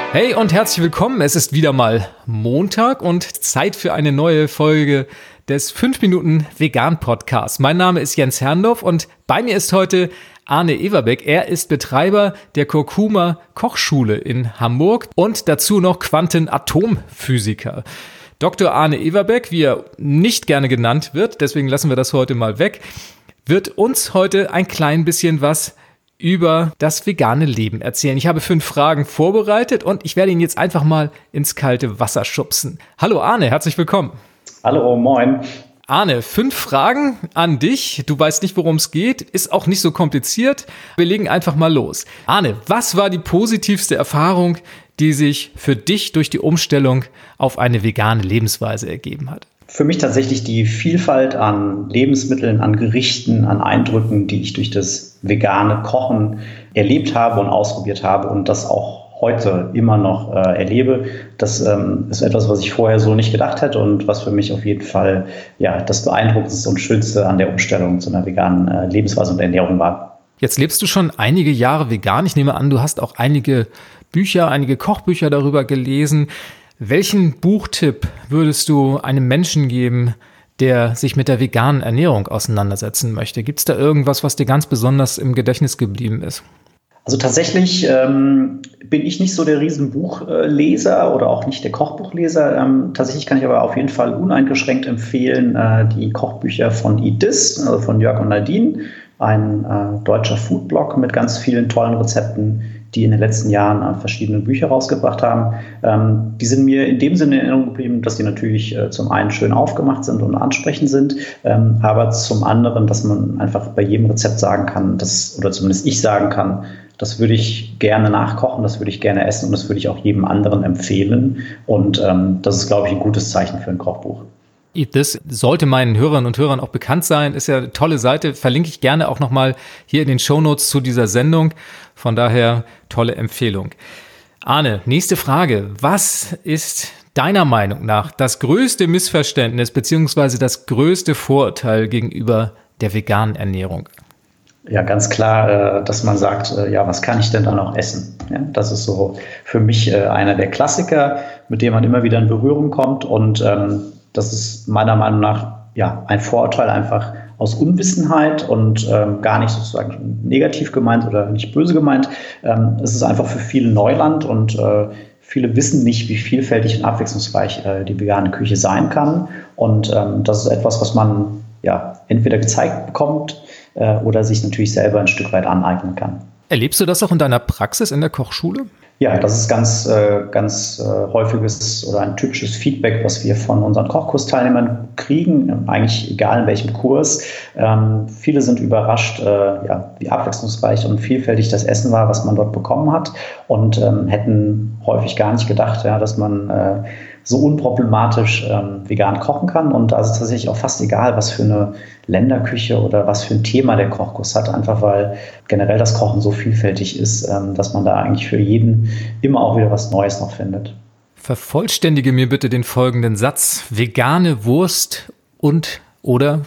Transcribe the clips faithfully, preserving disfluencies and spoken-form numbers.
Hey und herzlich willkommen. Es ist wieder mal Montag und Zeit für eine neue Folge des fünf Minuten Vegan Podcasts. Mein Name ist Jens Herrndorf und bei mir ist heute Arne Everbeck. Er ist Betreiber der Kurkuma Kochschule in Hamburg und dazu noch Quantenatomphysikeer. Doktor Arne Everbeck, wie er nicht gerne genannt wird, deswegen lassen wir das heute mal weg, wird uns heute ein klein bisschen was über das vegane Leben erzählen. Ich habe fünf Fragen vorbereitet und ich werde ihn jetzt einfach mal ins kalte Wasser schubsen. Hallo Arne, herzlich willkommen. Hallo, moin. Arne, fünf Fragen an dich. Du weißt nicht, worum es geht, ist auch nicht so kompliziert. Wir legen einfach mal los. Arne, was war die positivste Erfahrung, die sich für dich durch die Umstellung auf eine vegane Lebensweise ergeben hat? Für mich tatsächlich die Vielfalt an Lebensmitteln, an Gerichten, an Eindrücken, die ich durch das vegane Kochen erlebt habe und ausprobiert habe und das auch heute immer noch äh, erlebe. Das ähm, ist etwas, was ich vorher so nicht gedacht hätte und was für mich auf jeden Fall ja, das Beeindruckendste und Schönste an der Umstellung zu einer veganen äh, Lebensweise und Ernährung war. Jetzt lebst du schon einige Jahre vegan. Ich nehme an, du hast auch einige Bücher, einige Kochbücher darüber gelesen. Welchen Buchtipp würdest du einem Menschen geben, der sich mit der veganen Ernährung auseinandersetzen möchte? Gibt es da irgendwas, was dir ganz besonders im Gedächtnis geblieben ist? Also tatsächlich ähm, bin ich nicht so der Riesenbuchleser oder auch nicht der Kochbuchleser. Ähm, tatsächlich kann ich aber auf jeden Fall uneingeschränkt empfehlen äh, die Kochbücher von Eat This, also von Jörg und Nadine, ein äh, deutscher Foodblog mit ganz vielen tollen Rezepten, die in den letzten Jahren äh, verschiedene Bücher rausgebracht haben. Ähm, die sind mir in dem Sinne in Erinnerung geblieben, dass die natürlich äh, zum einen schön aufgemacht sind und ansprechend sind, ähm, aber zum anderen, dass man einfach bei jedem Rezept sagen kann, dass, oder zumindest ich sagen kann, das würde ich gerne nachkochen, das würde ich gerne essen und das würde ich auch jedem anderen empfehlen. Und ähm, das ist, glaube ich, ein gutes Zeichen für ein Kochbuch. Eat This sollte meinen Hörern und Hörern auch bekannt sein. Ist ja eine tolle Seite. Verlinke ich gerne auch nochmal hier in den Shownotes zu dieser Sendung. Von daher tolle Empfehlung. Arne, nächste Frage. Was ist deiner Meinung nach das größte Missverständnis beziehungsweise das größte Vorurteil gegenüber der veganen Ernährung? Ja, ganz klar, dass man sagt, ja, was kann ich denn da noch essen? Ja, das ist so für mich einer der Klassiker, mit dem man immer wieder in Berührung kommt und ähm, das ist meiner Meinung nach ja, ein Vorurteil einfach aus Unwissenheit und ähm, gar nicht sozusagen negativ gemeint oder nicht böse gemeint. Ähm, es ist einfach für viele Neuland und äh, viele wissen nicht, wie vielfältig und abwechslungsreich äh, die vegane Küche sein kann. Und ähm, das ist etwas, was man ja, entweder gezeigt bekommt äh, oder sich natürlich selber ein Stück weit aneignen kann. Erlebst du das auch in deiner Praxis in der Kochschule? Ja, das ist ganz, äh, ganz äh, häufiges oder ein typisches Feedback, was wir von unseren Kochkursteilnehmern kriegen, eigentlich egal in welchem Kurs. Ähm, viele sind überrascht, äh, ja, wie abwechslungsreich und vielfältig das Essen war, was man dort bekommen hat und ähm, hätten häufig gar nicht gedacht, ja, dass man äh, so unproblematisch ähm, vegan kochen kann. Und da ist es tatsächlich auch fast egal, was für eine Länderküche oder was für ein Thema der Kochkurs hat, einfach weil generell das Kochen so vielfältig ist, ähm, dass man da eigentlich für jeden immer auch wieder was Neues noch findet. Vervollständige mir bitte den folgenden Satz. Vegane Wurst und oder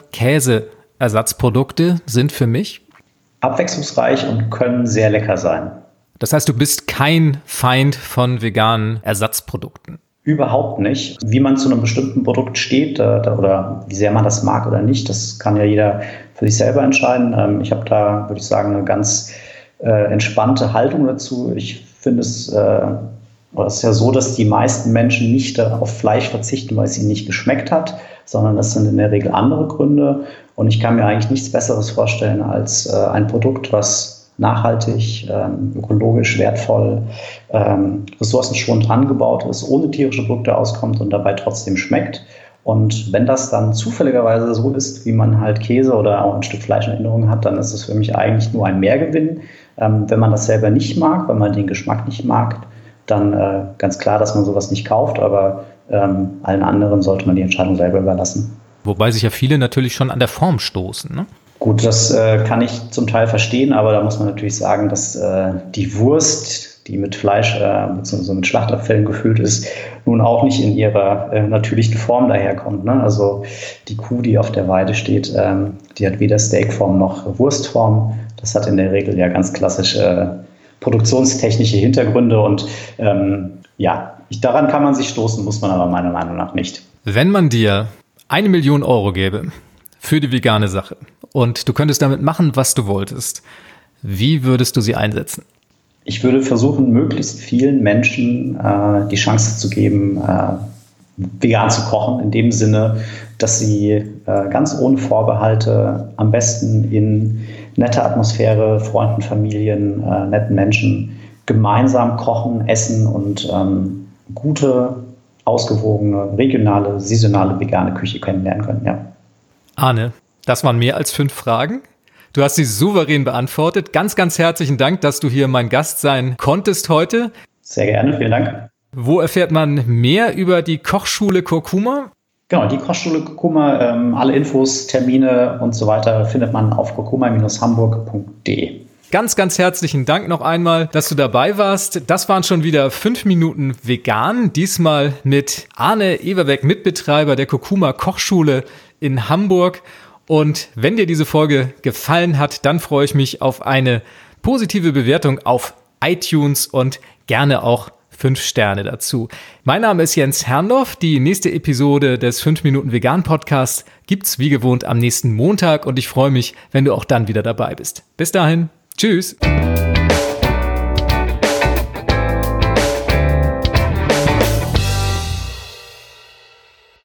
Käseersatzprodukte sind für mich abwechslungsreich und können sehr lecker sein. Das heißt, du bist kein Feind von veganen Ersatzprodukten? Überhaupt nicht. Wie man zu einem bestimmten Produkt steht äh, oder wie sehr man das mag oder nicht, das kann ja jeder für sich selber entscheiden. Ähm, ich habe da, würde ich sagen, eine ganz äh, entspannte Haltung dazu. Ich finde es, äh, es ist ja so, dass die meisten Menschen nicht äh, auf Fleisch verzichten, weil es ihnen nicht geschmeckt hat, sondern das sind in der Regel andere Gründe. Und ich kann mir eigentlich nichts Besseres vorstellen als äh, ein Produkt, was nachhaltig, ähm, ökologisch wertvoll, ähm, ressourcenschonend angebaut ist, ohne tierische Produkte auskommt und dabei trotzdem schmeckt. Und wenn das dann zufälligerweise so ist, wie man halt Käse oder auch ein Stück Fleisch in Erinnerung hat, dann ist es für mich eigentlich nur ein Mehrgewinn. Ähm, wenn man das selber nicht mag, wenn man den Geschmack nicht mag, dann äh, ganz klar, dass man sowas nicht kauft, aber ähm, allen anderen sollte man die Entscheidung selber überlassen. Wobei sich ja viele natürlich schon an der Form stoßen, ne? Gut, das äh, kann ich zum Teil verstehen, aber da muss man natürlich sagen, dass äh, die Wurst, die mit Fleisch äh, bzw. mit Schlachtabfällen gefüllt ist, nun auch nicht in ihrer äh, natürlichen Form daherkommt. Ne? Also die Kuh, die auf der Weide steht, ähm, die hat weder Steakform noch Wurstform. Das hat in der Regel ja ganz klassisch äh, produktionstechnische Hintergründe und ähm, ja, ich, daran kann man sich stoßen, muss man aber meiner Meinung nach nicht. Wenn man dir eine Million Euro gäbe für die vegane Sache und du könntest damit machen, was du wolltest, wie würdest du sie einsetzen? Ich würde versuchen, möglichst vielen Menschen äh, die Chance zu geben, äh, vegan zu kochen, in dem Sinne, dass sie äh, ganz ohne Vorbehalte, am besten in netter Atmosphäre, Freunden, Familien, äh, netten Menschen gemeinsam kochen, essen und ähm, gute, ausgewogene, regionale, saisonale, vegane Küche kennenlernen können. Ja. Arne, das waren mehr als fünf Fragen. Du hast sie souverän beantwortet. Ganz, ganz herzlichen Dank, dass du hier mein Gast sein konntest heute. Sehr gerne, vielen Dank. Wo erfährt man mehr über die Kochschule Kurkuma? Genau, die Kochschule Kurkuma, ähm, alle Infos, Termine und so weiter findet man auf kurkuma Bindestrich hamburg Punkt de. Ganz, ganz herzlichen Dank noch einmal, dass du dabei warst. Das waren schon wieder fünf Minuten vegan. Diesmal mit Arne Everbeck, Mitbetreiber der Kurkuma Kochschule in Hamburg. Und wenn dir diese Folge gefallen hat, dann freue ich mich auf eine positive Bewertung auf iTunes und gerne auch fünf Sterne dazu. Mein Name ist Jens Herndorf. Die nächste Episode des fünf Minuten Vegan Podcasts gibt's wie gewohnt am nächsten Montag und ich freue mich, wenn du auch dann wieder dabei bist. Bis dahin. Tschüss.